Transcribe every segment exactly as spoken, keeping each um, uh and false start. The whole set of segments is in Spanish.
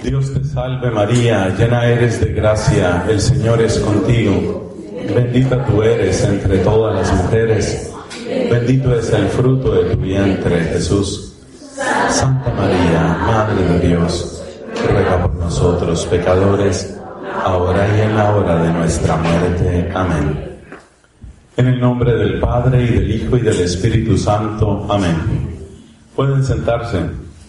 Dios te salve María, llena eres de gracia, el Señor es contigo. Bendita tú eres entre todas las mujeres, bendito es el fruto de tu vientre, Jesús. Santa María, Madre de Dios, ruega por nosotros pecadores, ahora y en la hora de nuestra muerte. Amén. En el nombre del Padre, y del Hijo, y del Espíritu Santo. Amén. Pueden sentarse.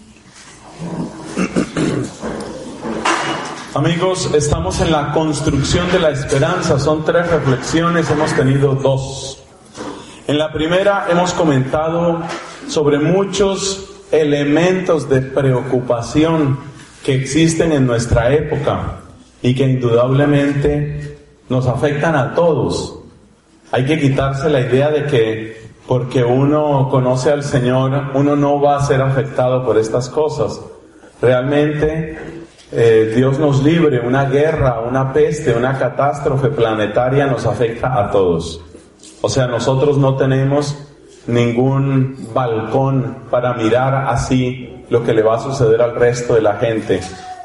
Amigos, estamos en la construcción de la esperanza. Son tres reflexiones, hemos tenido dos. En la primera hemos comentado sobre muchos elementos de preocupación que existen en nuestra época y que indudablemente nos afectan a todos. Hay que quitarse la idea de que porque uno conoce al Señor, uno no va a ser afectado por estas cosas. Realmente, eh, Dios nos libre, una guerra, una peste, una catástrofe planetaria nos afecta a todos. O sea, nosotros no tenemos ningún balcón para mirar así lo que le va a suceder al resto de la gente.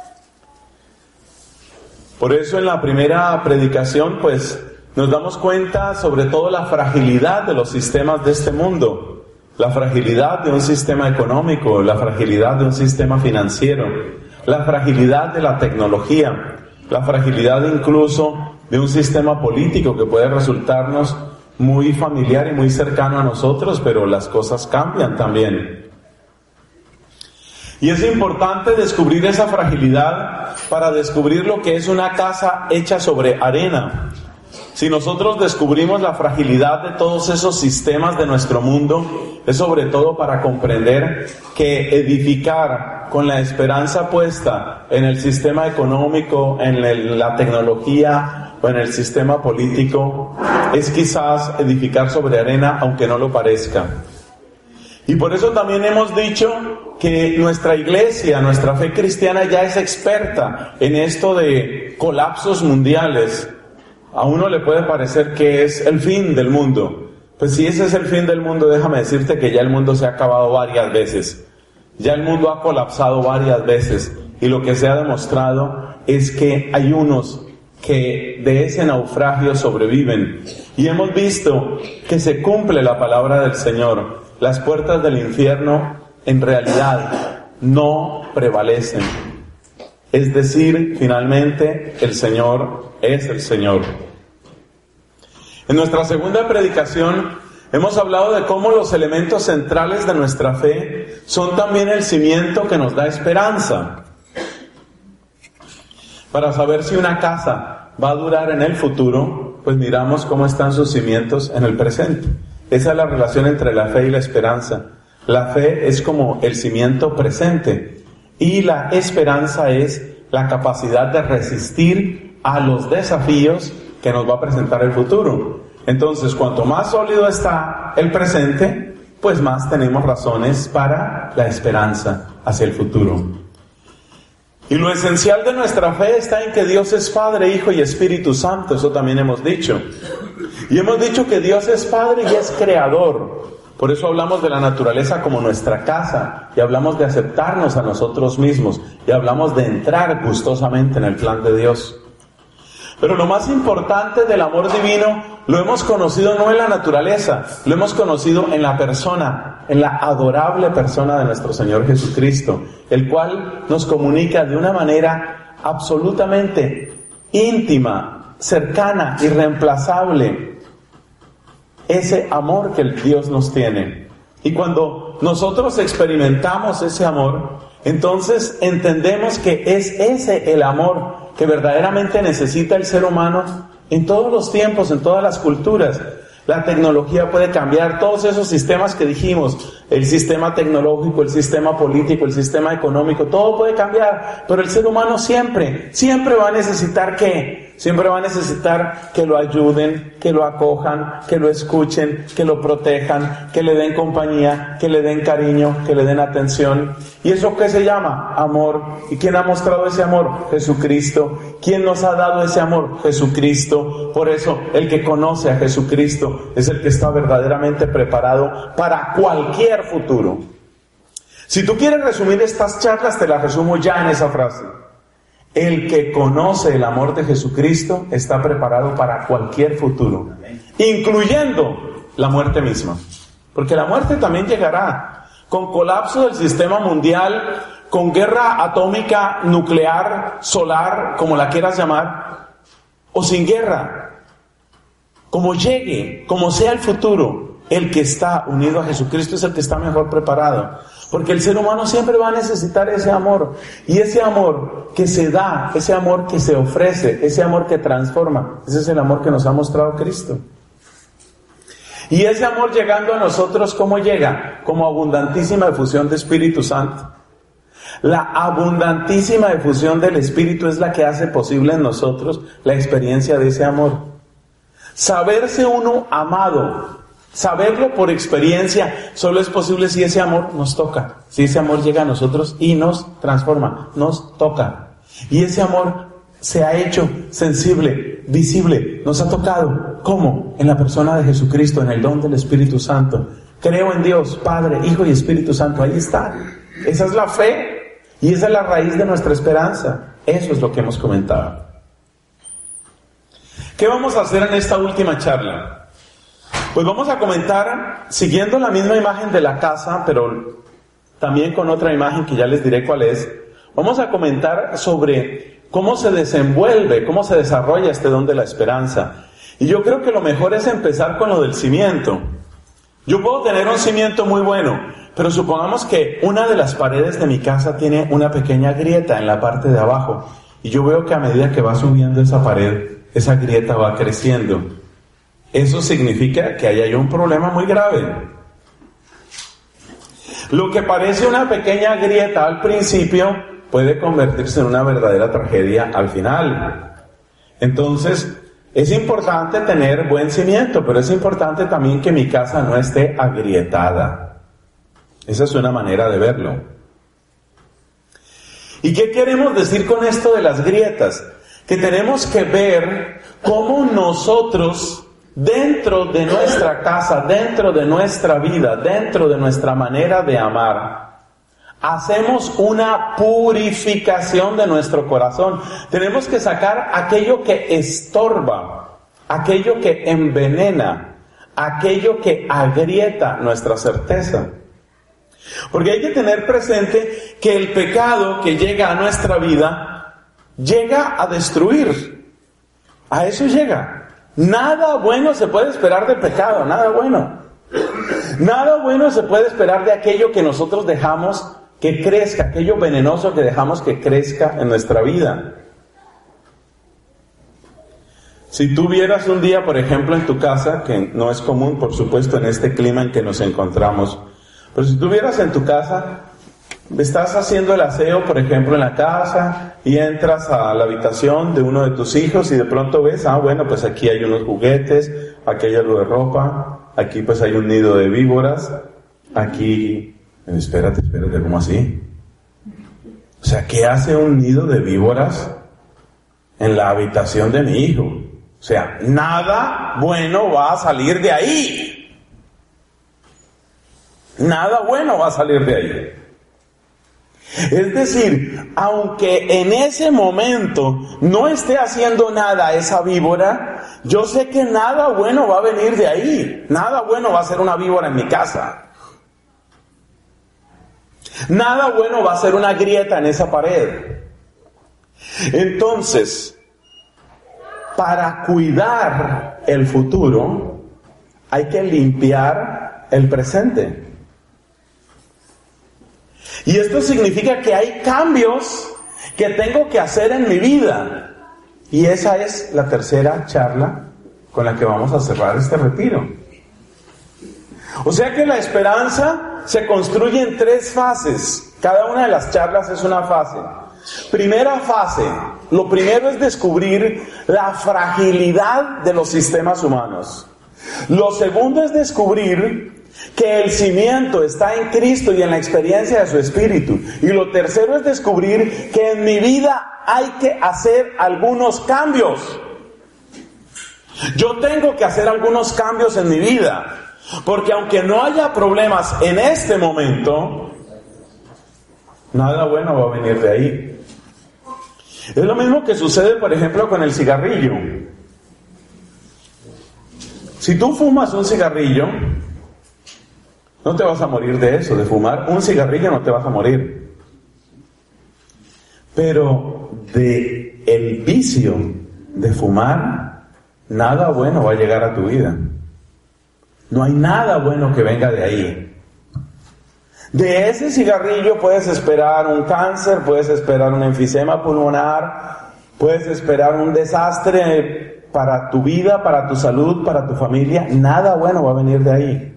Por eso en la primera predicación, pues, nos damos cuenta sobre todo la fragilidad de los sistemas de este mundo, la fragilidad de un sistema económico, la fragilidad de un sistema financiero, la fragilidad de la tecnología, la fragilidad incluso de un sistema político que puede resultarnos muy familiar y muy cercano a nosotros, pero las cosas cambian también. Y es importante descubrir esa fragilidad para descubrir lo que es una casa hecha sobre arena. Si nosotros descubrimos la fragilidad de todos esos sistemas de nuestro mundo, es sobre todo para comprender que edificar con la esperanza puesta en el sistema económico, en el, la tecnología o en el sistema político, es quizás edificar sobre arena, aunque no lo parezca. Y por eso también hemos dicho que nuestra iglesia, nuestra fe cristiana ya es experta en esto de colapsos mundiales. A uno le puede parecer que es el fin del mundo. Pues si ese es el fin del mundo, déjame decirte que ya el mundo se ha acabado varias veces. Ya el mundo ha colapsado varias veces. Y lo que se ha demostrado es que hay unos que de ese naufragio sobreviven. Y hemos visto que se cumple la palabra del Señor. Las puertas del infierno en realidad no prevalecen. Es decir, finalmente el Señor es el Señor. En nuestra segunda predicación hemos hablado de cómo los elementos centrales de nuestra fe son también el cimiento que nos da esperanza. Para saber si una casa va a durar en el futuro, pues miramos cómo están sus cimientos en el presente. Esa es la relación entre la fe y la esperanza. La fe es como el cimiento presente y la esperanza es la capacidad de resistir a los desafíos que nos va a presentar el futuro. Entonces, cuanto más sólido está el presente, pues más tenemos razones para la esperanza hacia el futuro. Y lo esencial de nuestra fe está en que Dios es Padre, Hijo y Espíritu Santo. Eso también hemos dicho. Y hemos dicho que Dios es Padre y es Creador. Por eso hablamos de la naturaleza como nuestra casa, y hablamos de aceptarnos a nosotros mismos, y hablamos de entrar gustosamente en el plan de Dios. Pero lo más importante del amor divino lo hemos conocido no en la naturaleza, lo hemos conocido en la persona, en la adorable persona de nuestro Señor Jesucristo, el cual nos comunica de una manera absolutamente íntima, cercana, irreemplazable, ese amor que el Dios nos tiene. Y cuando nosotros experimentamos ese amor, entonces entendemos que es ese el amor que verdaderamente necesita el ser humano en todos los tiempos, en todas las culturas. La tecnología puede cambiar todos esos sistemas que dijimos, el sistema tecnológico, el sistema político, el sistema económico, todo puede cambiar, pero el ser humano siempre, siempre va a necesitar ¿qué? Siempre va a necesitar que lo ayuden, que lo acojan, que lo escuchen, que lo protejan, que le den compañía, que le den cariño, que le den atención. ¿Y eso qué se llama? Amor. ¿Y quién ha mostrado ese amor? Jesucristo. ¿Quién nos ha dado ese amor? Jesucristo. Por eso, el que conoce a Jesucristo es el que está verdaderamente preparado para cualquier futuro. Si tú quieres resumir estas charlas, te las resumo ya en esa frase. El que conoce el amor de Jesucristo está preparado para cualquier futuro, incluyendo la muerte misma. Porque la muerte también llegará, con colapso del sistema mundial, con guerra atómica, nuclear, solar, como la quieras llamar, o sin guerra. Como llegue, como sea el futuro, el que está unido a Jesucristo es el que está mejor preparado. Porque el ser humano siempre va a necesitar ese amor. Y ese amor que se da, ese amor que se ofrece, ese amor que transforma, ese es el amor que nos ha mostrado Cristo. Y ese amor llegando a nosotros, ¿cómo llega? Como abundantísima efusión de Espíritu Santo. La abundantísima efusión del Espíritu es la que hace posible en nosotros la experiencia de ese amor. Saberse uno amado, saberlo por experiencia, solo es posible si ese amor nos toca, si ese amor llega a nosotros y nos transforma, nos toca. Y ese amor se ha hecho sensible, visible, nos ha tocado. ¿Cómo? En la persona de Jesucristo, en el don del Espíritu Santo. Creo en Dios, Padre, Hijo y Espíritu Santo. Ahí está. Esa es la fe y esa es la raíz de nuestra esperanza. Eso es lo que hemos comentado. ¿Qué vamos a hacer en esta última charla? Pues vamos a comentar, siguiendo la misma imagen de la casa, pero también con otra imagen que ya les diré cuál es. Vamos a comentar sobre cómo se desenvuelve, cómo se desarrolla este don de la esperanza. Y yo creo que lo mejor es empezar con lo del cimiento. Yo puedo tener un cimiento muy bueno, pero supongamos que una de las paredes de mi casa tiene una pequeña grieta en la parte de abajo. Y yo veo que a medida que va subiendo esa pared, esa grieta va creciendo. Eso significa que ahí hay un problema muy grave. Lo que parece una pequeña grieta al principio puede convertirse en una verdadera tragedia al final. Entonces, es importante tener buen cimiento, pero es importante también que mi casa no esté agrietada. Esa es una manera de verlo. ¿Y qué queremos decir con esto de las grietas? Que tenemos que ver cómo nosotros, dentro de nuestra casa, dentro de nuestra vida, dentro de nuestra manera de amar, hacemos una purificación de nuestro corazón. Tenemos que sacar aquello que estorba, aquello que envenena, aquello que agrieta nuestra certeza. Porque hay que tener presente que el pecado que llega a nuestra vida llega a destruir. A eso llega. Nada bueno se puede esperar del pecado, nada bueno. Nada bueno se puede esperar de aquello que nosotros dejamos que crezca, aquello venenoso que dejamos que crezca en nuestra vida. Si tú vieras un día, por ejemplo, en tu casa, que no es común, por supuesto, en este clima en que nos encontramos, pero si tú vieras en tu casa, estás haciendo el aseo, por ejemplo, en la casa, y entras a la habitación de uno de tus hijos y de pronto ves, ah, bueno, pues aquí hay unos juguetes, aquí hay algo de ropa, aquí pues hay un nido de víboras, aquí... Espérate, espérate, ¿cómo así? O sea, ¿qué hace un nido de víboras en la habitación de mi hijo? O sea, nada bueno va a salir de ahí. Nada bueno va a salir de ahí. Es decir, aunque en ese momento no esté haciendo nada esa víbora, yo sé que nada bueno va a venir de ahí. Nada bueno va a ser una víbora en mi casa. Nada bueno va a ser una grieta en esa pared. Entonces, para cuidar el futuro, hay que limpiar el presente. Y esto significa que hay cambios que tengo que hacer en mi vida. Y esa es la tercera charla con la que vamos a cerrar este retiro. O sea que la esperanza se construye en tres fases. Cada una de las charlas es una fase. Primera fase, lo primero es descubrir la fragilidad de los sistemas humanos. Lo segundo es descubrir que el cimiento está en Cristo y en la experiencia de su Espíritu. Y lo tercero es descubrir que en mi vida hay que hacer algunos cambios. Yo tengo que hacer algunos cambios en mi vida. Porque aunque no haya problemas en este momento, nada bueno va a venir de ahí. Es lo mismo que sucede, por ejemplo, con el cigarrillo. Si tú fumas un cigarrillo, no te vas a morir de eso, de fumar un cigarrillo no te vas a morir. Pero de el vicio de fumar, nada bueno va a llegar a tu vida. No hay nada bueno que venga de ahí. De ese cigarrillo puedes esperar un cáncer, puedes esperar un enfisema pulmonar, puedes esperar un desastre para tu vida, para tu salud, para tu familia. Nada bueno va a venir de ahí.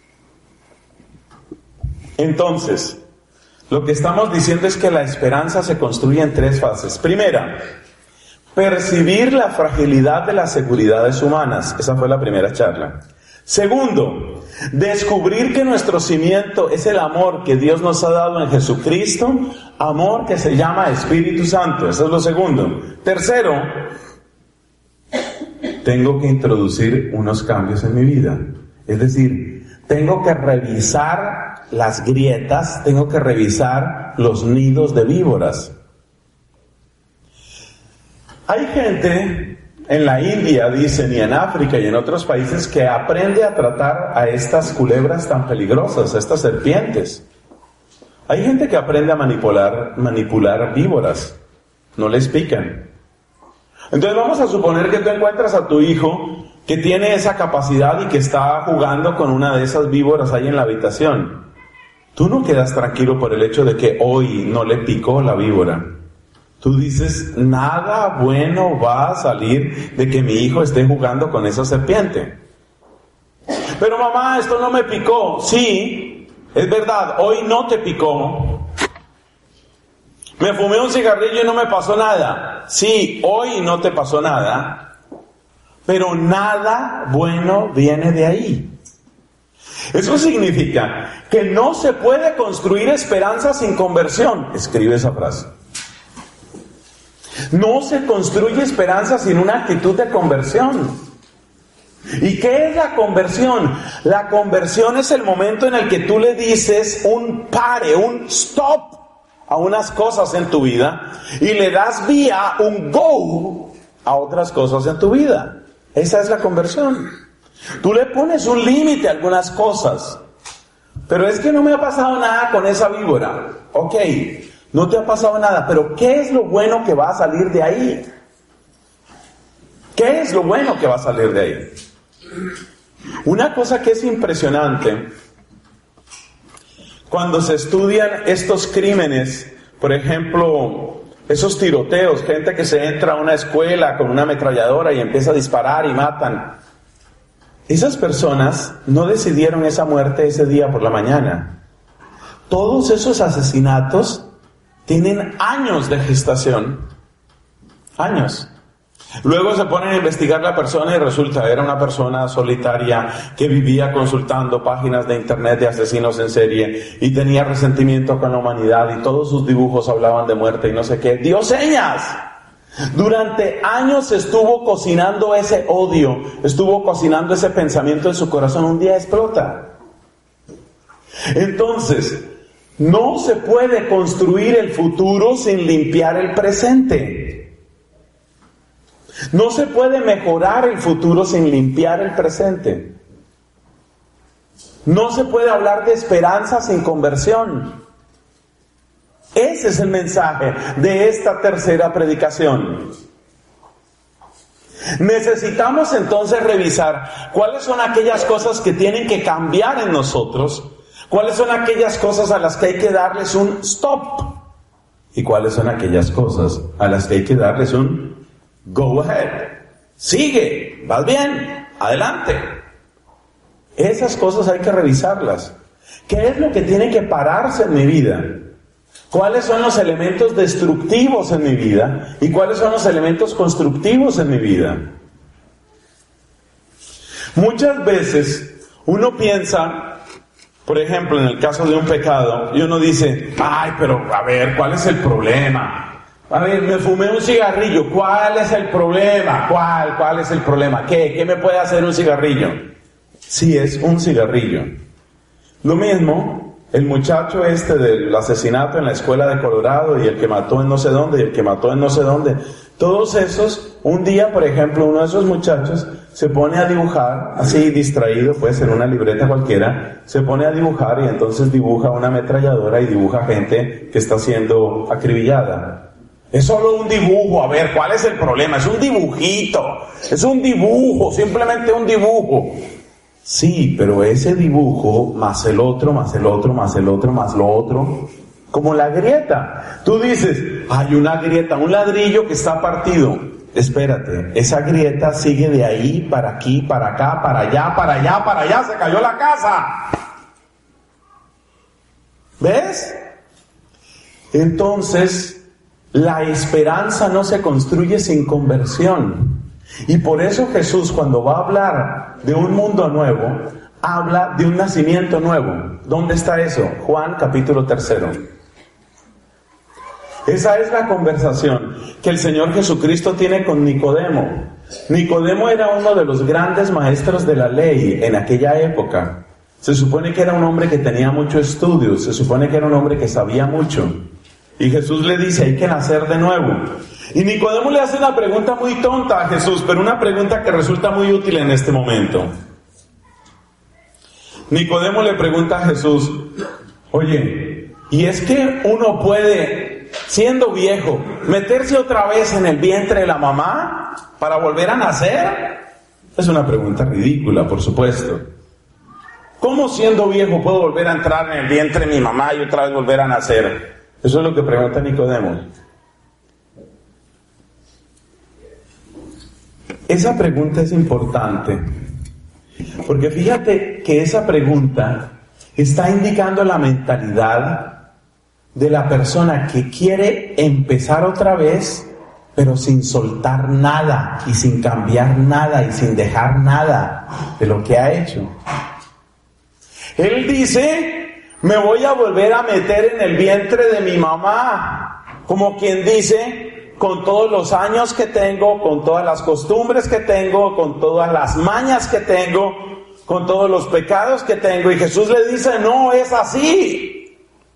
Entonces, lo que estamos diciendo es que la esperanza se construye en tres fases. Primera, percibir la fragilidad de las seguridades humanas. Esa fue la primera charla. Segundo, descubrir que nuestro cimiento es el amor que Dios nos ha dado en Jesucristo, amor que se llama Espíritu Santo. Eso es lo segundo. Tercero, tengo que introducir unos cambios en mi vida. Es decir, tengo que revisar las grietas, tengo que revisar los nidos de víboras. Hay gente en la India, dicen, y en África y en otros países, que aprende a tratar a estas culebras tan peligrosas, a estas serpientes. Hay gente que aprende a manipular, manipular víboras, no les pican. Entonces vamos a suponer que tú encuentras a tu hijo que tiene esa capacidad y que está jugando con una de esas víboras ahí en la habitación. Tú no quedas tranquilo por el hecho de que hoy no le picó la víbora. Tú dices, nada bueno va a salir de que mi hijo esté jugando con esa serpiente. Pero mamá, esto no me picó. Sí, es verdad, hoy no te picó. Me fumé un cigarrillo y no me pasó nada. Sí, hoy no te pasó nada. Pero nada bueno viene de ahí. Eso significa que no se puede construir esperanza sin conversión. Escribe esa frase. No se construye esperanza sin una actitud de conversión. ¿Y qué es la conversión? La conversión es el momento en el que tú le dices un pare, un stop a unas cosas en tu vida y le das vía, un go, a otras cosas en tu vida. Esa es la conversión. Tú le pones un límite a algunas cosas. Pero es que no me ha pasado nada con esa víbora. Ok, no te ha pasado nada, pero ¿qué es lo bueno que va a salir de ahí? ¿Qué es lo bueno que va a salir de ahí? Una cosa que es impresionante, cuando se estudian estos crímenes, por ejemplo, esos tiroteos, gente que se entra a una escuela con una ametralladora y empieza a disparar y matan. Esas personas no decidieron esa muerte ese día por la mañana. Todos esos asesinatos tienen años de gestación. Años. Luego se ponen a investigar la persona y resulta era una persona solitaria que vivía consultando páginas de internet de asesinos en serie y tenía resentimiento con la humanidad y todos sus dibujos hablaban de muerte y no sé qué. ¡Dio señas! Durante años estuvo cocinando ese odio, estuvo cocinando ese pensamiento en su corazón. Un día explota. Entonces, no se puede construir el futuro sin limpiar el presente. No se puede mejorar el futuro sin limpiar el presente. No se puede hablar de esperanza sin conversión. Ese es el mensaje de esta tercera predicación. Necesitamos entonces revisar cuáles son aquellas cosas que tienen que cambiar en nosotros, cuáles son aquellas cosas a las que hay que darles un stop y cuáles son aquellas cosas a las que hay que darles un go ahead. Sigue, vas bien, adelante. Esas cosas hay que revisarlas. ¿Qué es lo que tiene que pararse en mi vida? ¿Cuáles son los elementos destructivos en mi vida? ¿Y cuáles son los elementos constructivos en mi vida? Muchas veces uno piensa, por ejemplo, en el caso de un pecado, y uno dice, ay, pero a ver, ¿cuál es el problema? A ver, me fumé un cigarrillo, ¿cuál es el problema? ¿Cuál? ¿Cuál es el problema? ¿Qué? ¿Qué me puede hacer un cigarrillo? Sí, es un cigarrillo. Lo mismo El muchacho este del asesinato en la escuela de Colorado y el que mató en no sé dónde y el que mató en no sé dónde. Todos esos, un día, por ejemplo, uno de esos muchachos se pone a dibujar, así distraído, puede ser una libreta cualquiera, se pone a dibujar y entonces dibuja una ametralladora y dibuja gente que está siendo acribillada. Es solo un dibujo, a ver, ¿cuál es el problema? Es un dibujito, es un dibujo, simplemente un dibujo. Sí, pero ese dibujo, más el otro, más el otro, más el otro, más lo otro, como la grieta. Tú dices, hay una grieta, un ladrillo que está partido. Espérate, esa grieta sigue de ahí, para aquí, para acá, para allá, para allá, para allá, se cayó la casa. ¿Ves? Entonces, la esperanza no se construye sin conversión. Y por eso Jesús, cuando va a hablar de un mundo nuevo, habla de un nacimiento nuevo. ¿Dónde está eso? Juan capítulo tercero. Esa es la conversación que el Señor Jesucristo tiene con Nicodemo. Nicodemo era uno de los grandes maestros de la ley en aquella época. Se supone que era un hombre que tenía mucho estudio, se supone que era un hombre que sabía mucho. Y Jesús le dice, hay que nacer de nuevo. Y Nicodemo le hace una pregunta muy tonta a Jesús, pero una pregunta que resulta muy útil en este momento. Nicodemo le pregunta a Jesús, oye, ¿y es que uno puede, siendo viejo, meterse otra vez en el vientre de la mamá para volver a nacer? Es una pregunta ridícula, por supuesto. ¿Cómo siendo viejo puedo volver a entrar en el vientre de mi mamá y otra vez volver a nacer? Eso es lo que pregunta Nicodemo. Esa pregunta es importante, porque fíjate que esa pregunta está indicando la mentalidad de la persona que quiere empezar otra vez, pero sin soltar nada y sin cambiar nada y sin dejar nada de lo que ha hecho. Él dice, me voy a volver a meter en el vientre de mi mamá, como quien dice, con todos los años que tengo, con todas las costumbres que tengo, con todas las mañas que tengo, con todos los pecados que tengo. Y Jesús le dice, no es así.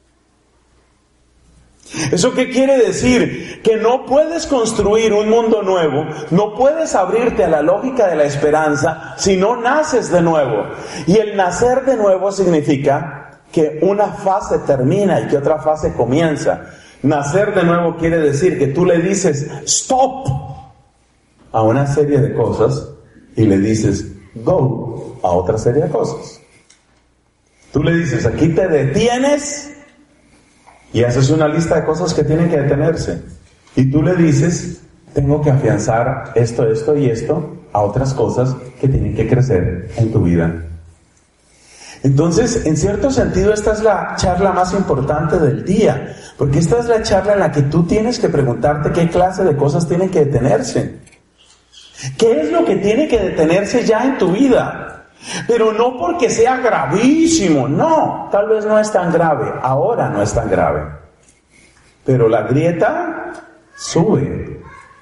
¿Eso qué quiere decir? Que no puedes construir un mundo nuevo, no puedes abrirte a la lógica de la esperanza si no naces de nuevo. Y el nacer de nuevo significa que una fase termina y que otra fase comienza. Nacer de nuevo quiere decir que tú le dices stop a una serie de cosas y le dices go a otra serie de cosas. Tú le dices, aquí te detienes y haces una lista de cosas que tienen que detenerse. Y tú le dices, tengo que afianzar esto, esto y esto a otras cosas que tienen que crecer en tu vida. Entonces, en cierto sentido, esta es la charla más importante del día, porque esta es la charla en la que tú tienes que preguntarte qué clase de cosas tienen que detenerse. ¿Qué es lo que tiene que detenerse ya en tu vida? Pero no porque sea gravísimo, no, tal vez no es tan grave, ahora no es tan grave. Pero la grieta sube.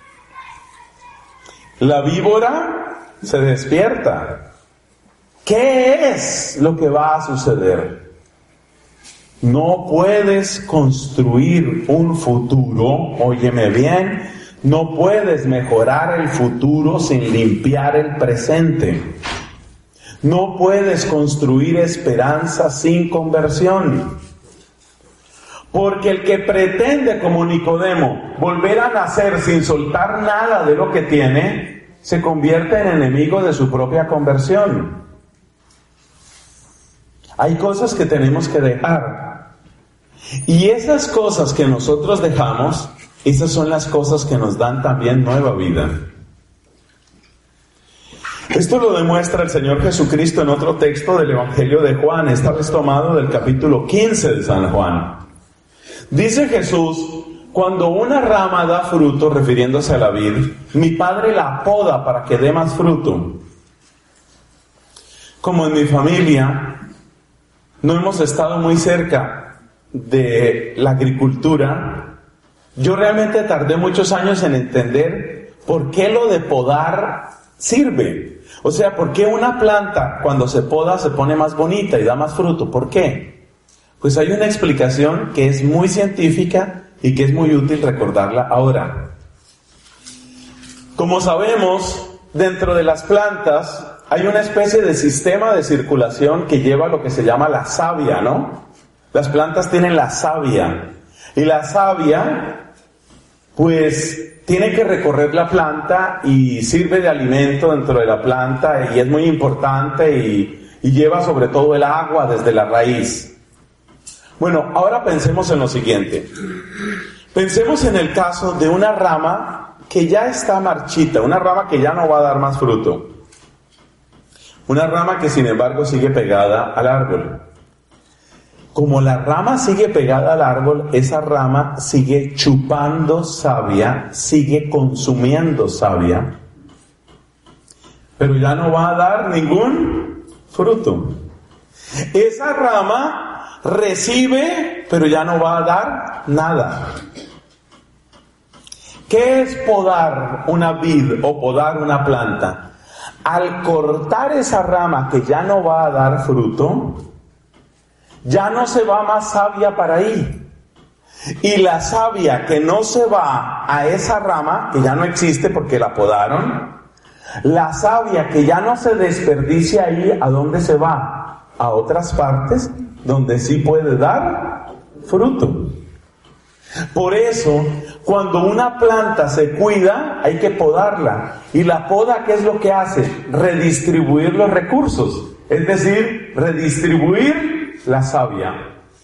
La víbora se despierta. ¿Qué es lo que va a suceder? No puedes construir un futuro, óyeme bien, no puedes mejorar el futuro sin limpiar el presente. No puedes construir esperanza sin conversión. Porque el que pretende, como Nicodemo, volver a nacer sin soltar nada de lo que tiene, se convierte en enemigo de su propia conversión. Hay cosas que tenemos que dejar. Y esas cosas que nosotros dejamos, esas son las cosas que nos dan también nueva vida. Esto lo demuestra el Señor Jesucristo en otro texto del Evangelio de Juan, esta vez tomado del capítulo quince de San Juan. Dice Jesús, cuando una rama da fruto, refiriéndose a la vid, mi Padre la poda para que dé más fruto. Como en mi familia no hemos estado muy cerca de la agricultura, yo realmente tardé muchos años en entender por qué lo de podar sirve. O sea, ¿por qué una planta cuando se poda se pone más bonita y da más fruto? ¿Por qué? Pues hay una explicación que es muy científica y que es muy útil recordarla ahora. Como sabemos, dentro de las plantas hay una especie de sistema de circulación que lleva lo que se llama la savia, ¿no? Las plantas tienen la savia. Y la savia, pues, tiene que recorrer la planta y sirve de alimento dentro de la planta y es muy importante y, y lleva sobre todo el agua desde la raíz. Bueno, ahora pensemos en lo siguiente. Pensemos en el caso de una rama que ya está marchita, una rama que ya no va a dar más fruto. Una rama que sin embargo sigue pegada al árbol. Como la rama sigue pegada al árbol, esa rama sigue chupando savia, sigue consumiendo savia, pero ya no va a dar ningún fruto. Esa rama recibe, pero ya no va a dar nada. ¿Qué es podar una vid o podar una planta? Al cortar esa rama que ya no va a dar fruto, ya no se va más savia para ahí. Y la savia que no se va a esa rama, que ya no existe porque la podaron, la savia que ya no se desperdicia ahí, ¿a dónde se va? A otras partes donde sí puede dar fruto. Por eso, cuando una planta se cuida, hay que podarla. Y la poda, ¿qué es lo que hace? Redistribuir los recursos. Es decir, redistribuir la savia.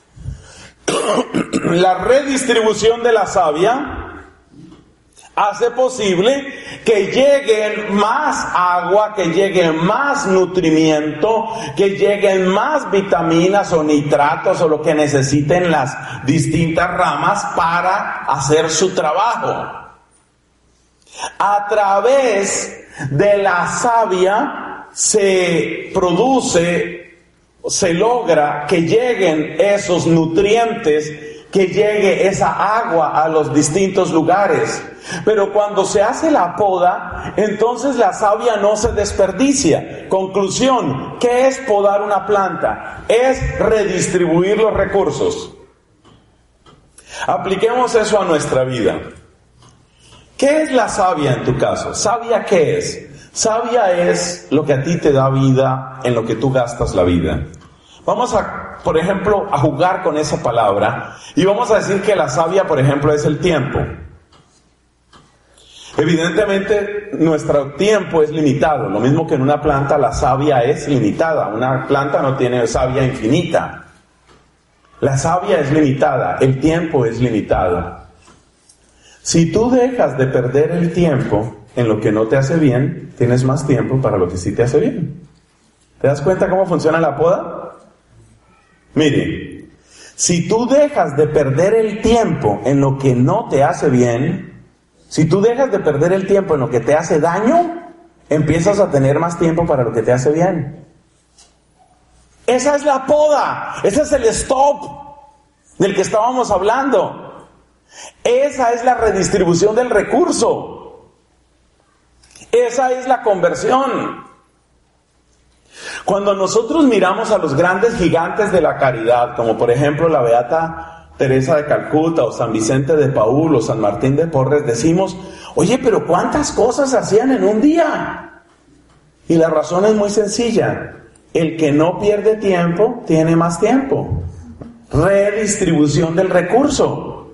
La redistribución de la savia hace posible que lleguen más agua, que llegue más nutrimiento, que lleguen más vitaminas o nitratos o lo que necesiten las distintas ramas para hacer su trabajo. A través de la savia se produce, se logra que lleguen esos nutrientes, que llegue esa agua a los distintos lugares. Pero cuando se hace la poda, entonces la savia no se desperdicia. Conclusión, ¿qué es podar una planta? Es redistribuir los recursos. Apliquemos eso a nuestra vida. ¿Qué es la savia en tu caso? ¿Savia qué es? Savia es lo que a ti te da vida, en lo que tú gastas la vida. Vamos a, por ejemplo, a jugar con esa palabra y vamos a decir que la savia, por ejemplo, es el tiempo. Evidentemente, nuestro tiempo es limitado. Lo mismo que en una planta, la savia es limitada. Una planta no tiene savia infinita. La savia es limitada. El tiempo es limitado. Si tú dejas de perder el tiempo en lo que no te hace bien, tienes más tiempo para lo que sí te hace bien. ¿Te das cuenta cómo funciona la poda? Mire, si tú dejas de perder el tiempo en lo que no te hace bien, si tú dejas de perder el tiempo en lo que te hace daño, empiezas a tener más tiempo para lo que te hace bien. Esa es la poda, ese es el stop del que estábamos hablando. Esa es la redistribución del recurso. Esa es la conversión. Cuando nosotros miramos a los grandes gigantes de la caridad, como por ejemplo la Beata Teresa de Calcuta, o San Vicente de Paúl, o San Martín de Porres, decimos, oye, pero ¿cuántas cosas hacían en un día? Y la razón es muy sencilla. El que no pierde tiempo, tiene más tiempo. Redistribución del recurso.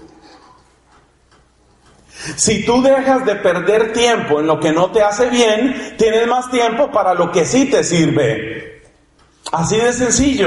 Si tú dejas de perder tiempo en lo que no te hace bien, tienes más tiempo para lo que sí te sirve. Así de sencillo.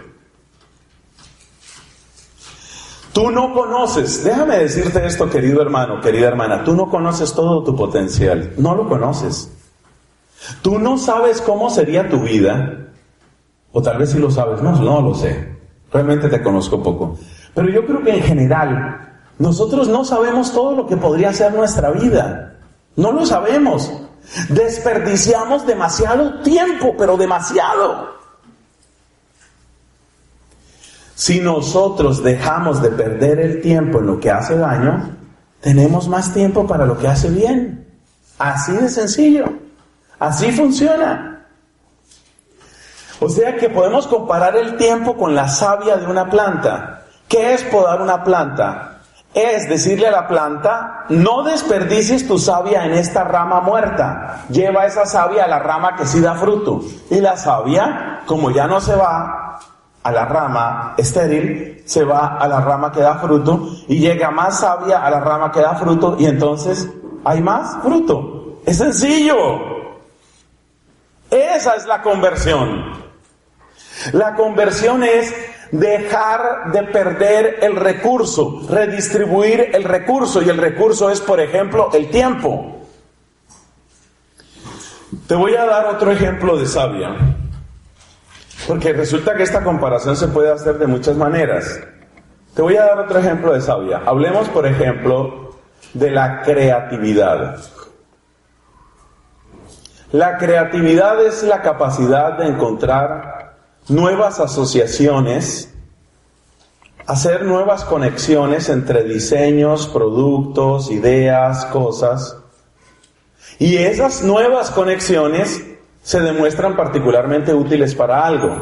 Tú no conoces, déjame decirte esto, querido hermano, querida hermana, tú no conoces todo tu potencial, no lo conoces. Tú no sabes cómo sería tu vida, o tal vez sí lo sabes, no, no lo sé, realmente te conozco poco. Pero yo creo que en general, nosotros no sabemos todo lo que podría ser nuestra vida, no lo sabemos. Desperdiciamos demasiado tiempo, pero demasiado. Si nosotros dejamos de perder el tiempo en lo que hace daño, tenemos más tiempo para lo que hace bien. Así de sencillo. Así funciona. O sea que podemos comparar el tiempo con la savia de una planta. ¿Qué es podar una planta? Es decirle a la planta, no desperdicies tu savia en esta rama muerta. Lleva esa savia a la rama que sí da fruto. Y la savia, como ya no se va a la rama estéril, se va a la rama que da fruto y llega más savia a la rama que da fruto y entonces hay más fruto. Es sencillo. Esa es la conversión. La conversión es dejar de perder el recurso, redistribuir el recurso, y el recurso es, por ejemplo, el tiempo. Te voy a dar otro ejemplo de savia, porque resulta que esta comparación se puede hacer de muchas maneras. Te voy a dar otro ejemplo de savia. Hablemos, por ejemplo, de la creatividad. La creatividad es la capacidad de encontrar nuevas asociaciones, hacer nuevas conexiones entre diseños, productos, ideas, cosas. Y esas nuevas conexiones se demuestran particularmente útiles para algo.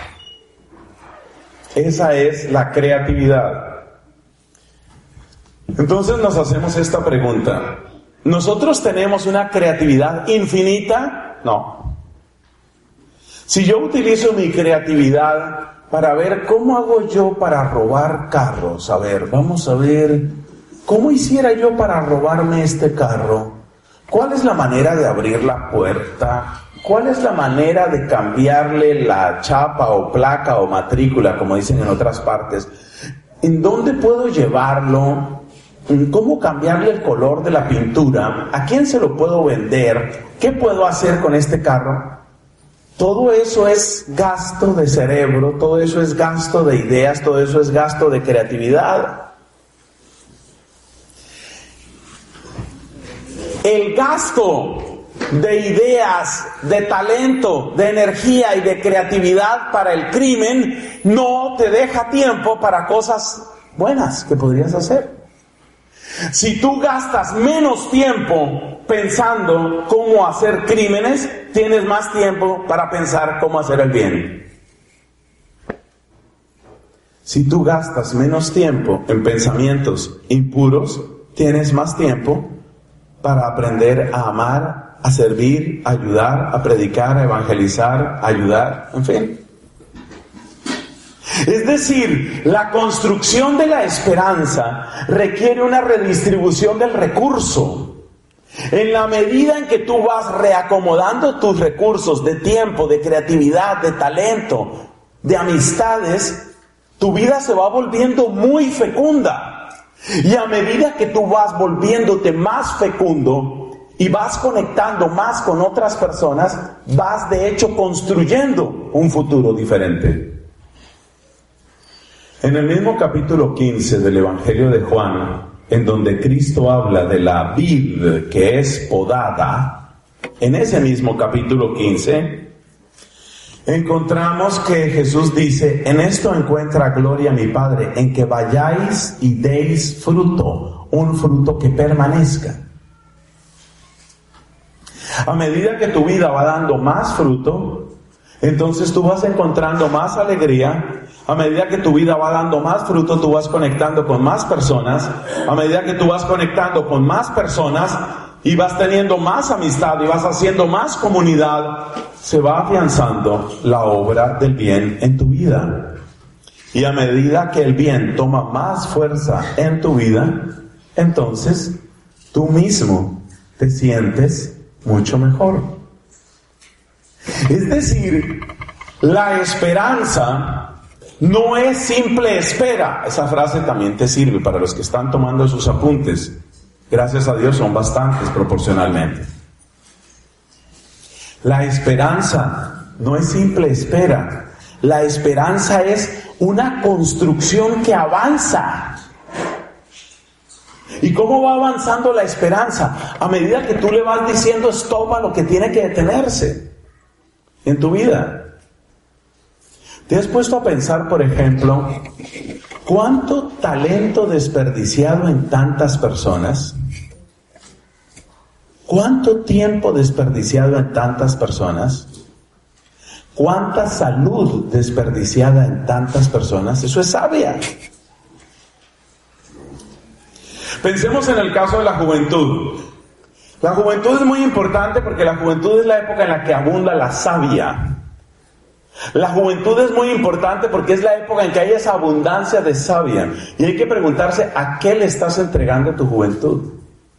Esa es la creatividad. Entonces nos hacemos esta pregunta. ¿Nosotros tenemos una creatividad infinita? No. Si yo utilizo mi creatividad para ver cómo hago yo para robar carros, a ver, vamos a ver, ¿cómo hiciera yo para robarme este carro? ¿Cuál es la manera de abrir la puerta? ¿Cuál es la manera de cambiarle la chapa o placa o matrícula, como dicen en otras partes? ¿En dónde puedo llevarlo? ¿Cómo cambiarle el color de la pintura? ¿A quién se lo puedo vender? ¿Qué puedo hacer con este carro? Todo eso es gasto de cerebro, todo eso es gasto de ideas, todo eso es gasto de creatividad. El gasto de ideas, de talento, de energía y de creatividad para el crimen no te deja tiempo para cosas buenas que podrías hacer. Si tú gastas menos tiempo pensando cómo hacer crímenes, tienes más tiempo para pensar cómo hacer el bien. Si tú gastas menos tiempo en pensamientos impuros, tienes más tiempo para aprender a amar, a servir, a ayudar, a predicar, a evangelizar, a ayudar, en fin. Es decir, la construcción de la esperanza requiere una redistribución del recurso. En la medida en que tú vas reacomodando tus recursos de tiempo, de creatividad, de talento, de amistades, tu vida se va volviendo muy fecunda. Y a medida que tú vas volviéndote más fecundo y vas conectando más con otras personas, vas de hecho construyendo un futuro diferente. En el mismo capítulo quince del Evangelio de Juan, en donde Cristo habla de la vid que es podada, en ese mismo capítulo quince, encontramos que Jesús dice, en esto encuentra gloria mi Padre, en que vayáis y deis fruto, un fruto que permanezca. A medida que tu vida va dando más fruto, entonces tú vas encontrando más alegría. A medida que tu vida va dando más fruto, tú vas conectando con más personas. A medida que tú vas conectando con más personas y vas teniendo más amistad y vas haciendo más comunidad, se va afianzando la obra del bien en tu vida. Y a medida que el bien toma más fuerza en tu vida, entonces tú mismo te sientes mucho mejor. Es decir, la esperanza no es simple espera. Esa frase también te sirve para los que están tomando sus apuntes. Gracias a Dios son bastantes proporcionalmente. La esperanza no es simple espera. La esperanza es una construcción que avanza. ¿Y cómo va avanzando la esperanza? A medida que tú le vas diciendo stop a lo que tiene que detenerse en tu vida. ¿Te has puesto a pensar, por ejemplo, cuánto talento desperdiciado en tantas personas? ¿Cuánto tiempo desperdiciado en tantas personas? ¿Cuánta salud desperdiciada en tantas personas? Eso es savia. Pensemos en el caso de la juventud. La juventud es muy importante porque la juventud es la época en la que abunda la savia. La juventud es muy importante porque es la época en que hay esa abundancia de savia. Y hay que preguntarse, ¿a qué le estás entregando tu juventud?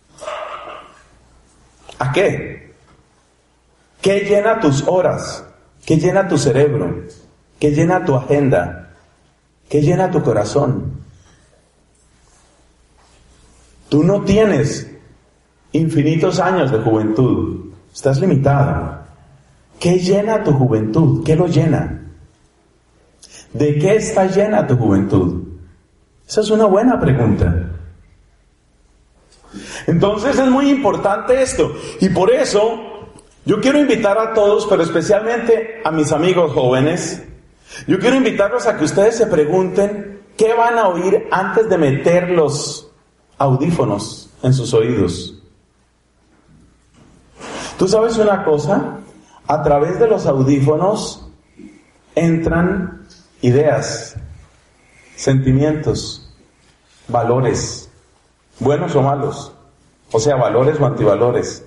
¿A qué? ¿Qué llena tus horas? ¿Qué llena tu cerebro? ¿Qué llena tu agenda? ¿Qué llena tu corazón? Tú no tienes infinitos años de juventud. Estás limitado. ¿Qué llena tu juventud? ¿Qué lo llena? ¿De qué está llena tu juventud? Esa es una buena pregunta. Entonces es muy importante esto. Y por eso yo quiero invitar a todos, pero especialmente a mis amigos jóvenes, yo quiero invitarlos a que ustedes se pregunten qué van a oír antes de meter los audífonos en sus oídos. ¿Tú sabes una cosa? A través de los audífonos entran ideas, sentimientos, valores, buenos o malos, o sea, valores o antivalores.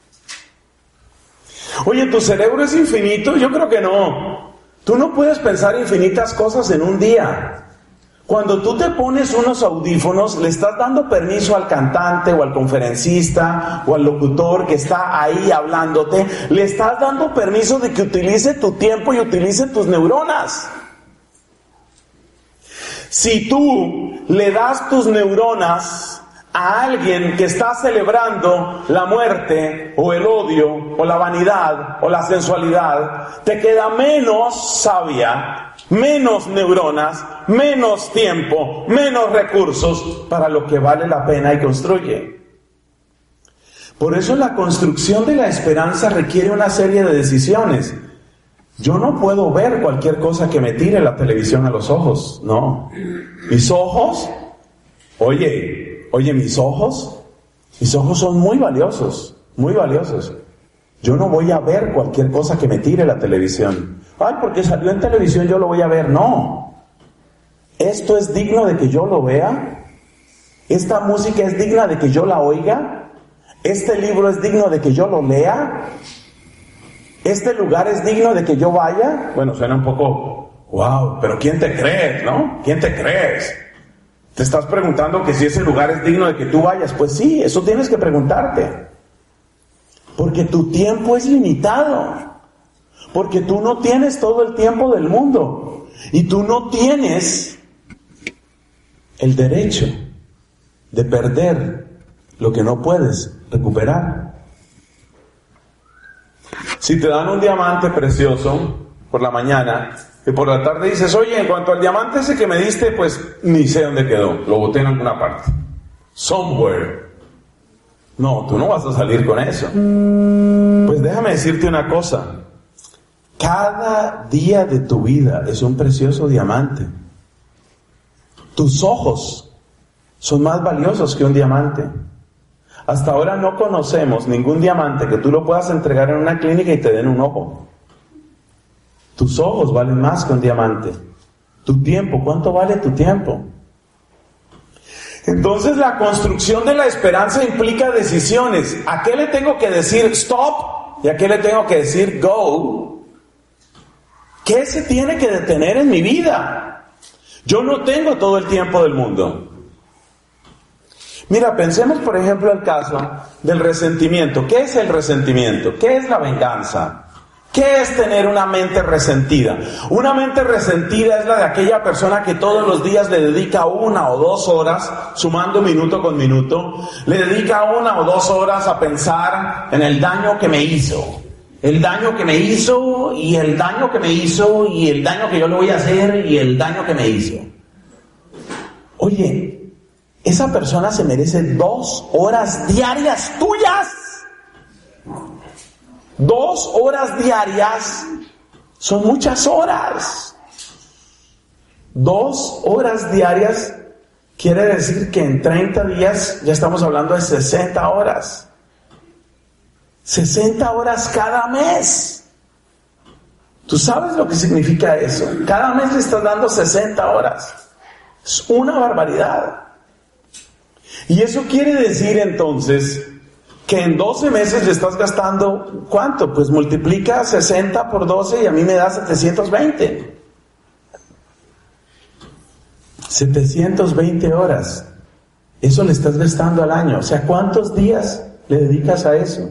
Oye, ¿tu cerebro es infinito? Yo creo que no. Tú no puedes pensar infinitas cosas en un día. Cuando tú te pones unos audífonos, le estás dando permiso al cantante o al conferencista o al locutor que está ahí hablándote, le estás dando permiso de que utilice tu tiempo y utilice tus neuronas. Si tú le das tus neuronas a alguien que está celebrando la muerte o el odio o la vanidad o la sensualidad, te queda menos savia, menos neuronas, menos tiempo, menos recursos para lo que vale la pena y construye. Por eso la construcción de la esperanza requiere una serie de decisiones. Yo no puedo ver cualquier cosa que me tire la televisión a los ojos, no. Mis ojos, oye, oye, mis ojos, mis ojos son muy valiosos, muy valiosos. Yo no voy a ver cualquier cosa que me tire la televisión. Ay, porque salió en televisión yo lo voy a ver. No. ¿Esto es digno de que yo lo vea? ¿Esta música es digna de que yo la oiga? ¿Este libro es digno de que yo lo lea? ¿Este lugar es digno de que yo vaya? Bueno, suena un poco, wow, pero ¿quién te crees, no? ¿Quién te crees? Te estás preguntando que si ese lugar es digno de que tú vayas. Pues sí, eso tienes que preguntarte. Porque tu tiempo es limitado. Porque tú no tienes todo el tiempo del mundo. Y tú no tienes el derecho de perder lo que no puedes recuperar. Si te dan un diamante precioso por la mañana y por la tarde dices, oye, en cuanto al diamante ese que me diste, pues ni sé dónde quedó, lo boté en alguna parte. Somewhere. No, tú no vas a salir con eso. Pues déjame decirte una cosa. Cada día de tu vida es un precioso diamante. Tus ojos son más valiosos que un diamante. Hasta ahora no conocemos ningún diamante que tú lo puedas entregar en una clínica y te den un ojo. Tus ojos valen más que un diamante. Tu tiempo, ¿cuánto vale tu tiempo? Entonces la construcción de la esperanza implica decisiones. ¿A qué le tengo que decir stop? ¿Y a qué le tengo que decir go? ¿Qué se tiene que detener en mi vida? Yo no tengo todo el tiempo del mundo. Mira, pensemos por ejemplo el caso del resentimiento. ¿Qué es el resentimiento? ¿Qué es la venganza? ¿Qué es tener una mente resentida? Una mente resentida es la de aquella persona que todos los días le dedica una o dos horas, sumando minuto con minuto, le dedica una o dos horas a pensar en el daño que me hizo. El daño que me hizo, y el daño que me hizo, y el daño que yo le voy a hacer, y el daño que me hizo. Oye, esa persona se merece dos horas diarias tuyas. Dos horas diarias son muchas horas. Dos horas diarias quiere decir que en treinta días ya estamos hablando de sesenta horas. sesenta horas cada mes. ¿Tú sabes lo que significa eso? Cada mes le estás dando sesenta horas. Es una barbaridad. Y eso quiere decir entonces que en doce meses le estás gastando, ¿cuánto? Pues multiplica sesenta por doce y a mí me da setecientos veinte. setecientos veinte horas. Eso le estás gastando al año. O sea, ¿cuántos días le dedicas a eso?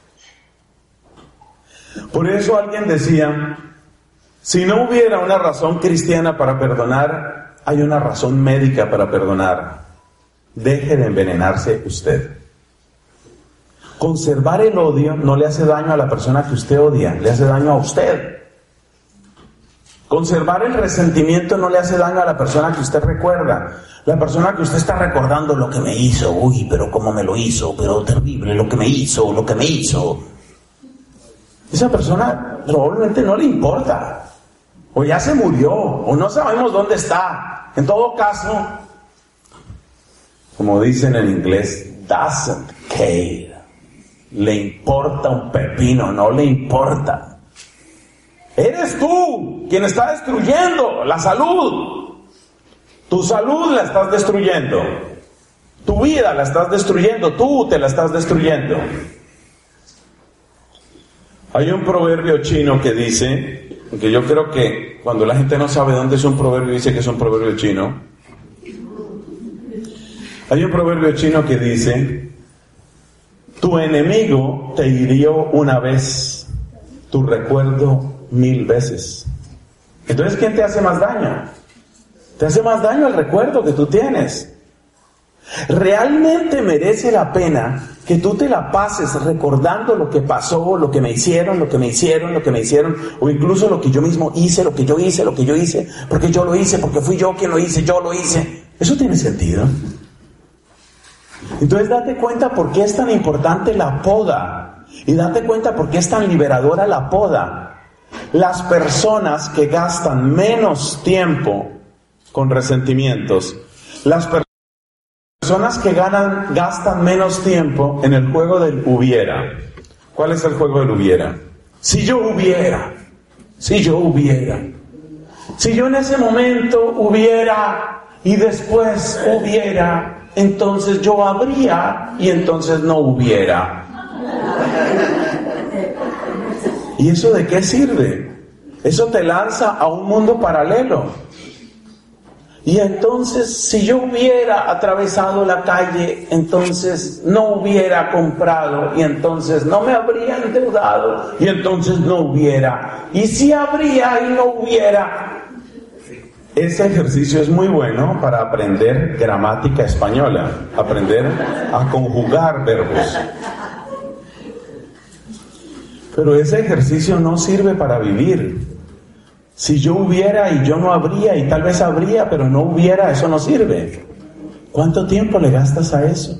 Por eso alguien decía, si no hubiera una razón cristiana para perdonar, hay una razón médica para perdonar. Deje de envenenarse usted. Conservar el odio no le hace daño a la persona que usted odia, le hace daño a usted. Conservar el resentimiento no le hace daño a la persona que usted recuerda. La persona que usted está recordando lo que me hizo, uy, pero cómo me lo hizo, pero terrible lo que me hizo, lo que me hizo. Esa persona probablemente no le importa. O ya se murió, o no sabemos dónde está. En todo caso, como dicen en inglés, doesn't care. Le importa un pepino, no le importa. Eres tú quien está destruyendo la salud. Tu salud la estás destruyendo. Tu vida la estás destruyendo. Tú te la estás destruyendo. Hay un proverbio chino que dice, que yo creo que cuando la gente no sabe dónde es un proverbio, dice que es un proverbio chino. Hay un proverbio chino que dice, tu enemigo te hirió una vez, tu recuerdo mil veces. Entonces, ¿quién te hace más daño? Te hace más daño el recuerdo que tú tienes. ¿Realmente merece la pena que tú te la pases recordando lo que pasó, lo que me hicieron, lo que me hicieron, lo que me hicieron, o incluso lo que yo mismo hice, lo que yo hice, lo que yo hice, porque yo lo hice, porque fui yo quien lo hice, yo lo hice? ¿Eso tiene sentido? Entonces date cuenta por qué es tan importante la poda, y date cuenta por qué es tan liberadora la poda. Las personas que gastan menos tiempo con resentimientos, las personas Personas que ganan, gastan menos tiempo en el juego del hubiera. ¿Cuál es el juego del hubiera? Si yo hubiera, si yo hubiera, si yo en ese momento hubiera y después hubiera, entonces yo habría y entonces no hubiera. ¿Y eso de qué sirve? Eso te lanza a un mundo paralelo. Y entonces, si yo hubiera atravesado la calle, entonces no hubiera comprado, y entonces no me habría endeudado, y entonces no hubiera. Y si habría y no hubiera. Ese ejercicio es muy bueno para aprender gramática española, aprender a conjugar verbos. Pero ese ejercicio no sirve para vivir. Si yo hubiera y yo no habría, y tal vez habría, pero no hubiera, eso no sirve. ¿Cuánto tiempo le gastas a eso?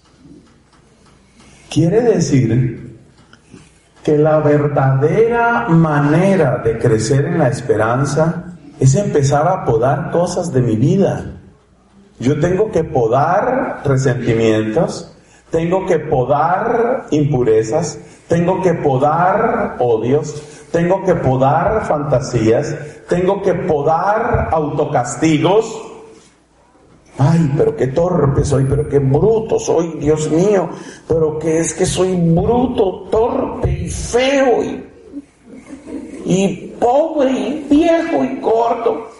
Quiere decir que la verdadera manera de crecer en la esperanza es empezar a podar cosas de mi vida. Yo tengo que podar resentimientos, tengo que podar impurezas, tengo que podar odios, tengo que podar fantasías, tengo que podar autocastigos. Ay, pero qué torpe soy, pero qué bruto soy, Dios mío, pero que es que soy bruto, torpe y feo y, y pobre y viejo y corto.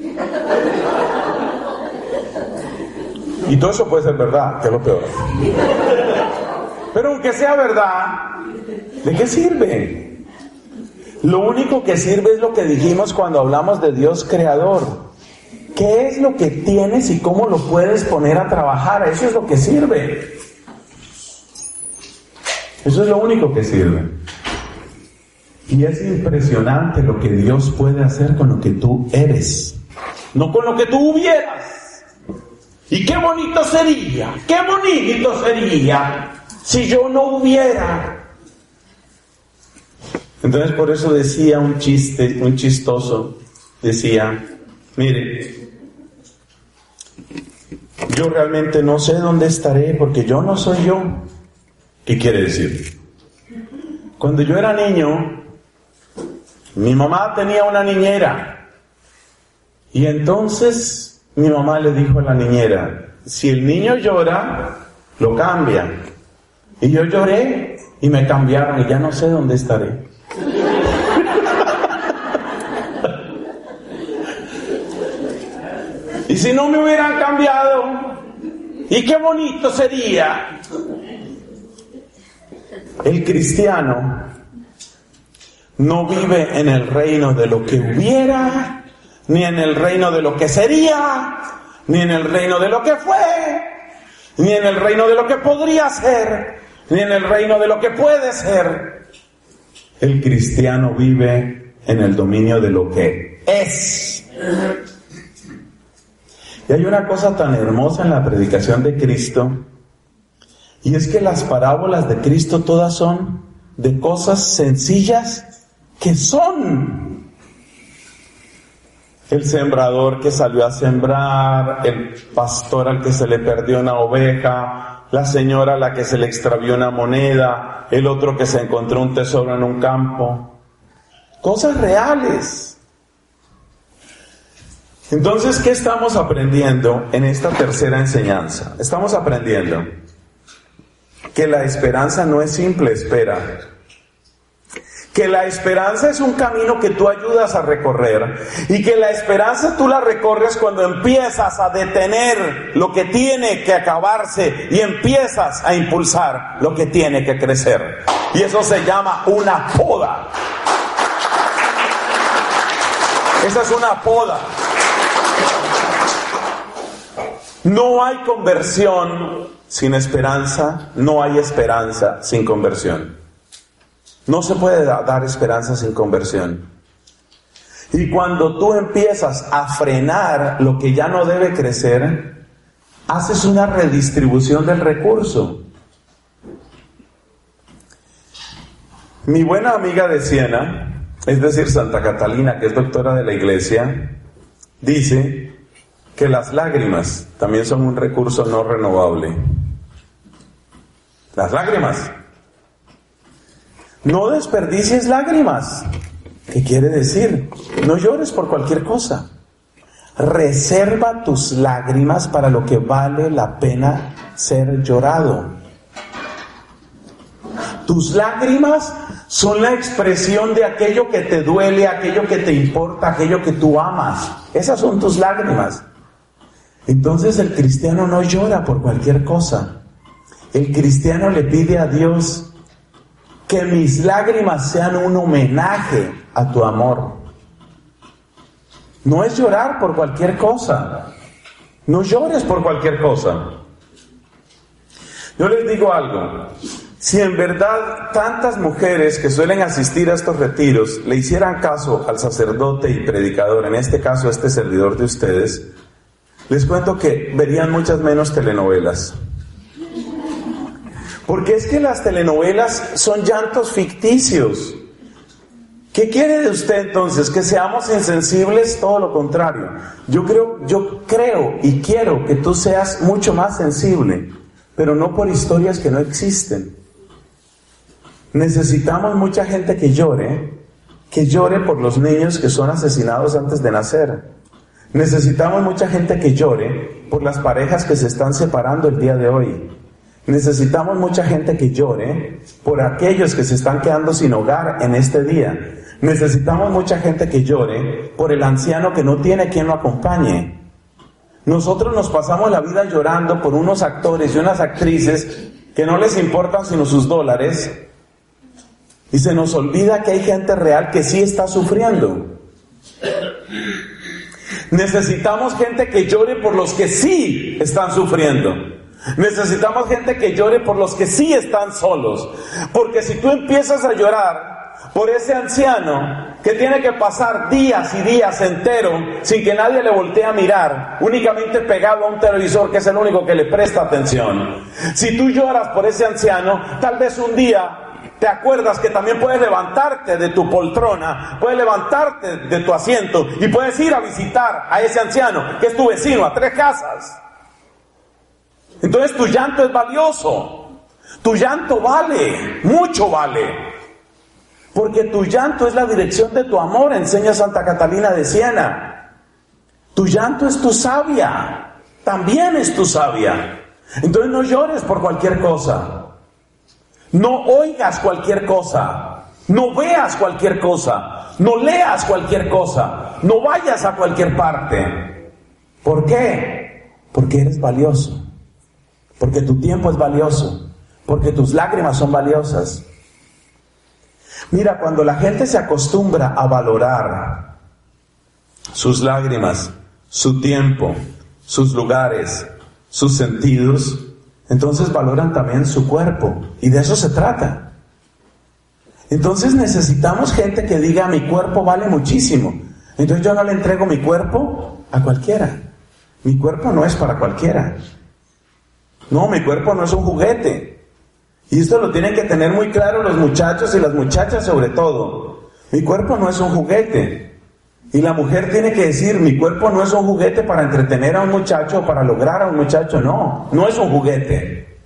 Y todo eso puede ser verdad, que es lo peor. Pero aunque sea verdad, ¿de qué sirve? Lo único que sirve es lo que dijimos cuando hablamos de Dios creador. ¿Qué es lo que tienes y cómo lo puedes poner a trabajar? Eso es lo que sirve. Eso es lo único que sirve. Y es impresionante lo que Dios puede hacer con lo que tú eres, no con lo que tú hubieras. Y qué bonito sería, qué bonito sería si yo no hubiera. Entonces por eso decía un chiste, un chistoso, decía, mire, yo realmente no sé dónde estaré porque yo no soy yo. ¿Qué quiere decir? Cuando yo era niño, Mi mamá tenía una niñera. Y entonces mi mamá le dijo a la niñera, si el niño llora, lo cambian. Y yo lloré y me cambiaron y ya no sé dónde estaré. Y si no me hubieran cambiado, y qué bonito sería. El cristiano no vive en el reino de lo que hubiera, ni en el reino de lo que sería, ni en el reino de lo que fue, ni en el reino de lo que podría ser, ni en el reino de lo que puede ser. El cristiano vive en el dominio de lo que es. Y hay una cosa tan hermosa en la predicación de Cristo, y es que las parábolas de Cristo todas son de cosas sencillas que son. El sembrador que salió a sembrar, el pastor al que se le perdió una oveja, la señora a la que se le extravió una moneda, el otro que se encontró un tesoro en un campo. Cosas reales. Entonces, ¿qué estamos aprendiendo en esta tercera enseñanza? Estamos aprendiendo que la esperanza no es simple espera. Que la esperanza es un camino que tú ayudas a recorrer y que la esperanza tú la recorres cuando empiezas a detener lo que tiene que acabarse y empiezas a impulsar lo que tiene que crecer. Y eso se llama una poda. Esa es una poda. No hay conversión sin esperanza, no hay esperanza sin conversión. No se puede dar esperanza sin conversión. Y cuando tú empiezas a frenar lo que ya no debe crecer, haces una redistribución del recurso. Mi buena amiga de Siena, es decir, Santa Catalina, que es doctora de la Iglesia, dice que las lágrimas también son un recurso no renovable. Las lágrimas. No desperdicies lágrimas. ¿Qué quiere decir? No llores por cualquier cosa. Reserva tus lágrimas para lo que vale la pena ser llorado. Tus lágrimas son la expresión de aquello que te duele, aquello que te importa, aquello que tú amas. Esas son tus lágrimas. Entonces el cristiano no llora por cualquier cosa. El cristiano le pide a Dios que mis lágrimas sean un homenaje a tu amor. No es llorar por cualquier cosa. No llores por cualquier cosa. Yo les digo algo. Si en verdad tantas mujeres que suelen asistir a estos retiros le hicieran caso al sacerdote y predicador, en este caso este servidor de ustedes, les cuento que verían muchas menos telenovelas. Porque es que las telenovelas son llantos ficticios. ¿Qué quiere de usted entonces? ¿Que seamos insensibles? Todo lo contrario. Yo creo, yo creo y quiero que tú seas mucho más sensible, pero no por historias que no existen. Necesitamos mucha gente que llore, que llore por los niños que son asesinados antes de nacer. Necesitamos mucha gente que llore por las parejas que se están separando el día de hoy. Necesitamos mucha gente que llore por aquellos que se están quedando sin hogar en este día. Necesitamos mucha gente que llore por el anciano que no tiene quien lo acompañe. Nosotros nos pasamos la vida llorando por unos actores y unas actrices que no les importan sino sus dólares, y se nos olvida que hay gente real que sí está sufriendo. Necesitamos gente que llore por los que sí están sufriendo. Necesitamos gente que llore por los que sí están solos. Porque si tú empiezas a llorar por ese anciano que tiene que pasar días y días enteros sin que nadie le voltee a mirar, únicamente pegado a un televisor que es el único que le presta atención. Si tú lloras por ese anciano, tal vez un día te acuerdas que también puedes levantarte de tu poltrona, puedes levantarte de tu asiento y puedes ir a visitar a ese anciano que es tu vecino a tres casas. Entonces tu llanto es valioso, tu llanto vale, mucho vale. Porque tu llanto es la dirección de tu amor, enseña Santa Catalina de Siena. Tu llanto es tu savia, también es tu savia. Entonces no llores por cualquier cosa, no oigas cualquier cosa, no veas cualquier cosa, no leas cualquier cosa, no vayas a cualquier parte. ¿Por qué? Porque eres valioso, porque tu tiempo es valioso, porque tus lágrimas son valiosas. Mira, cuando la gente se acostumbra a valorar sus lágrimas, su tiempo, sus lugares, sus sentidos, entonces valoran también su cuerpo, y de eso se trata. Entonces necesitamos gente que diga: mi cuerpo vale muchísimo. Entonces yo no le entrego mi cuerpo a cualquiera. Mi cuerpo no es para cualquiera. No, mi cuerpo no es un juguete. Y esto lo tienen que tener muy claro los muchachos y las muchachas sobre todo. Mi cuerpo no es un juguete. Y la mujer tiene que decir: mi cuerpo no es un juguete para entretener a un muchacho o para lograr a un muchacho. No, no es un juguete.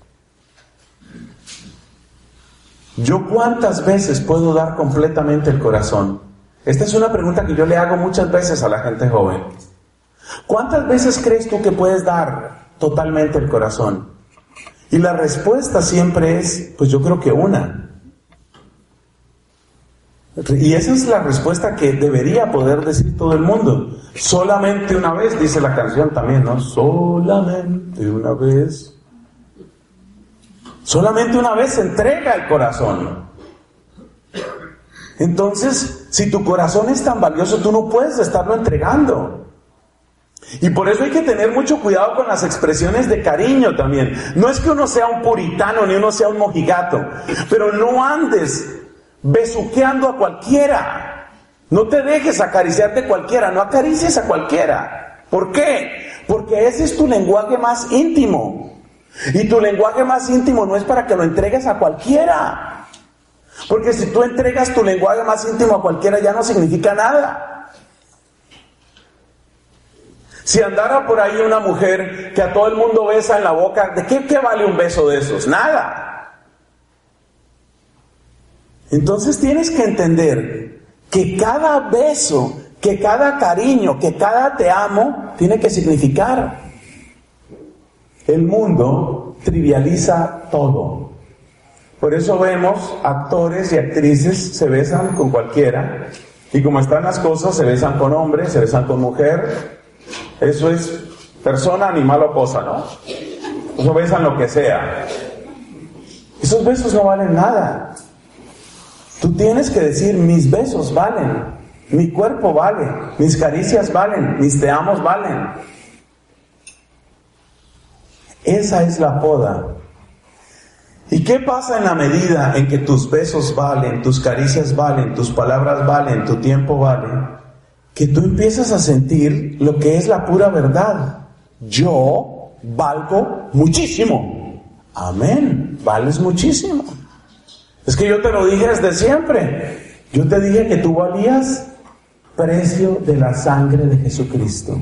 ¿Yo cuántas veces puedo dar completamente el corazón? Esta es una pregunta que yo le hago muchas veces a la gente joven. ¿Cuántas veces crees tú que puedes dar totalmente el corazón? Y la respuesta siempre es: pues yo creo que una. Y esa es la respuesta que debería poder decir todo el mundo. Solamente una vez, dice la canción también, ¿no? Solamente una vez. Solamente una vez se entrega el corazón. Entonces, si tu corazón es tan valioso, tú no puedes estarlo entregando. Y por eso hay que tener mucho cuidado con las expresiones de cariño también. No es que uno sea un puritano ni uno sea un mojigato, pero no andes besuqueando a cualquiera. No te dejes acariciar de cualquiera, no acaricies a cualquiera. ¿Por qué? Porque ese es tu lenguaje más íntimo. Y tu lenguaje más íntimo no es para que lo entregues a cualquiera. Porque si tú entregas tu lenguaje más íntimo a cualquiera, ya no significa nada. Si andara por ahí una mujer que a todo el mundo besa en la boca, ¿de qué, qué vale un beso de esos? Nada. Entonces tienes que entender que cada beso, que cada cariño, que cada te amo, tiene que significar. El mundo trivializa todo. Por eso vemos actores y actrices se besan con cualquiera, y como están las cosas, se besan con hombre, se besan con mujer. Eso es persona, animal o cosa, ¿no? Eso besan lo que sea. Esos besos no valen nada. Tú tienes que decir: mis besos valen, mi cuerpo vale, mis caricias valen, mis te amos valen. Esa es la poda. ¿Y qué pasa en la medida en que tus besos valen, tus caricias valen, tus palabras valen, tu tiempo vale? Que tú empiezas a sentir lo que es la pura verdad. Yo valgo muchísimo. Amén. Vales muchísimo. Es que yo te lo dije desde siempre. Yo te dije que tú valías precio de la sangre de Jesucristo.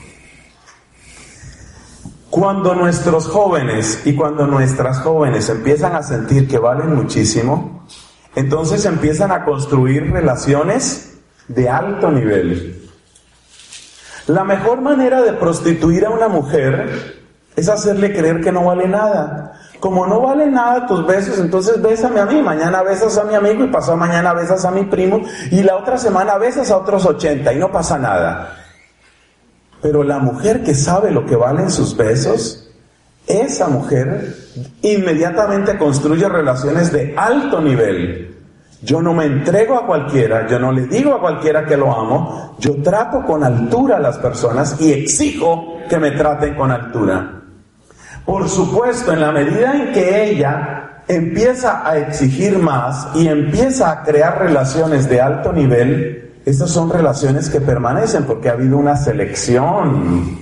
Cuando nuestros jóvenes y cuando nuestras jóvenes empiezan a sentir que valen muchísimo, entonces empiezan a construir relaciones de alto nivel. La mejor manera de prostituir a una mujer es hacerle creer que no vale nada. Como no vale nada tus besos, entonces bésame a mí, mañana besas a mi amigo y pasado mañana besas a mi primo y la otra semana besas a otros ochenta y no pasa nada. Pero la mujer que sabe lo que valen sus besos, esa mujer inmediatamente construye relaciones de alto nivel. Yo no me entrego a cualquiera, yo no le digo a cualquiera que lo amo, yo trato con altura a las personas y exijo que me traten con altura. Por supuesto, en la medida en que ella empieza a exigir más y empieza a crear relaciones de alto nivel, estas son relaciones que permanecen porque ha habido una selección.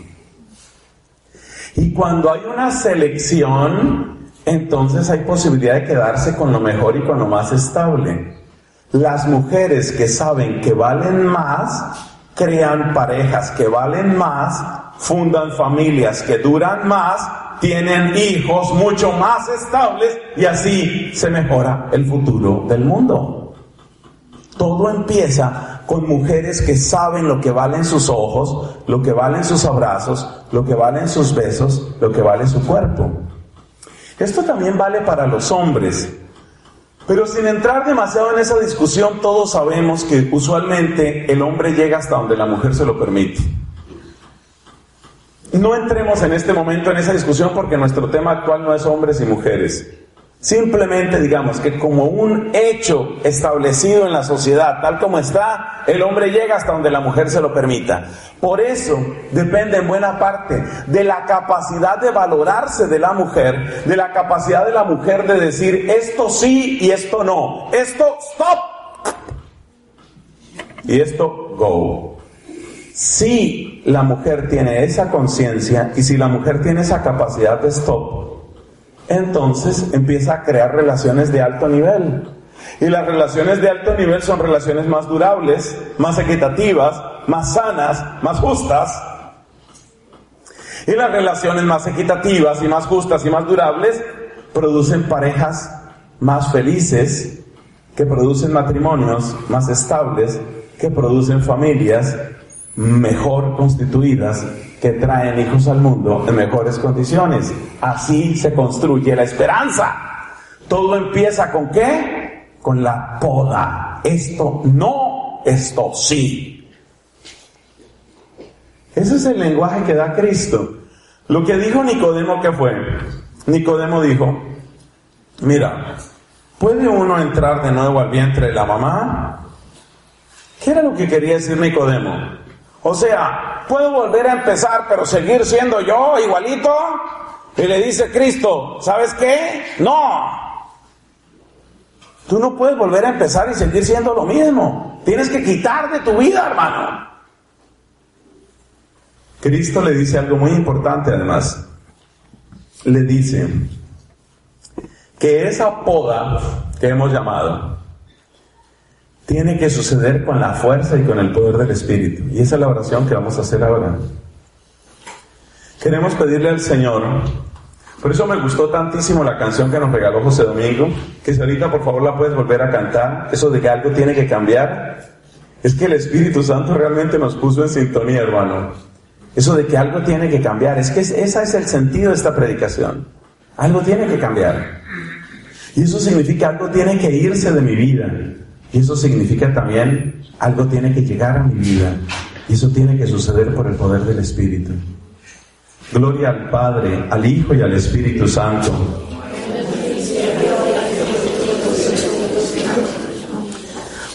Y cuando hay una selección, entonces hay posibilidad de quedarse con lo mejor y con lo más estable. Las mujeres que saben que valen más, crean parejas que valen más, fundan familias que duran más, tienen hijos mucho más estables y así se mejora el futuro del mundo. Todo empieza con mujeres que saben lo que valen sus ojos, lo que valen sus abrazos, lo que valen sus besos, lo que vale su cuerpo. Esto también vale para los hombres. Pero sin entrar demasiado en esa discusión, todos sabemos que usualmente el hombre llega hasta donde la mujer se lo permite. No entremos en este momento en esa discusión porque nuestro tema actual no es hombres y mujeres. Simplemente digamos que como un hecho establecido en la sociedad, tal como está, el hombre llega hasta donde la mujer se lo permita. Por eso depende en buena parte de la capacidad de valorarse de la mujer, de la capacidad de la mujer de decir esto sí y esto no, esto stop y esto go. Si la mujer tiene esa conciencia y si la mujer tiene esa capacidad de stop, entonces empieza a crear relaciones de alto nivel. Y las relaciones de alto nivel son relaciones más durables, más equitativas, más sanas, más justas. Y las relaciones más equitativas y más justas y más durables producen parejas más felices, que producen matrimonios más estables, que producen familias mejor constituidas, que traen hijos al mundo en mejores condiciones. Así se construye la esperanza. Todo empieza ¿con qué? Con la poda. Esto no, esto sí. Ese es el lenguaje que da Cristo. Lo que dijo Nicodemo, ¿qué fue? Nicodemo dijo, mira, ¿puede uno entrar de nuevo al vientre de la mamá? ¿Qué era lo que quería decir Nicodemo? O sea, ¿puedo volver a empezar pero seguir siendo yo igualito? Y le dice Cristo, ¿sabes qué? No. Tú no puedes volver a empezar y seguir siendo lo mismo. Tienes que quitar de tu vida, hermano. Cristo le dice algo muy importante además. Le dice que esa poda que hemos llamado tiene que suceder con la fuerza y con el poder del Espíritu. Y esa es la oración que vamos a hacer ahora. Queremos pedirle al Señor, por eso me gustó tantísimo la canción que nos regaló José Domingo, que si ahorita por favor la puedes volver a cantar, eso de que algo tiene que cambiar, es que el Espíritu Santo realmente nos puso en sintonía, hermano. Eso de que algo tiene que cambiar, es que ese es el sentido de esta predicación. Algo tiene que cambiar. Y eso significa algo tiene que irse de mi vida. Y eso significa también algo tiene que llegar a mi vida. Y eso tiene que suceder por el poder del Espíritu. Gloria al Padre, al Hijo y al Espíritu Santo.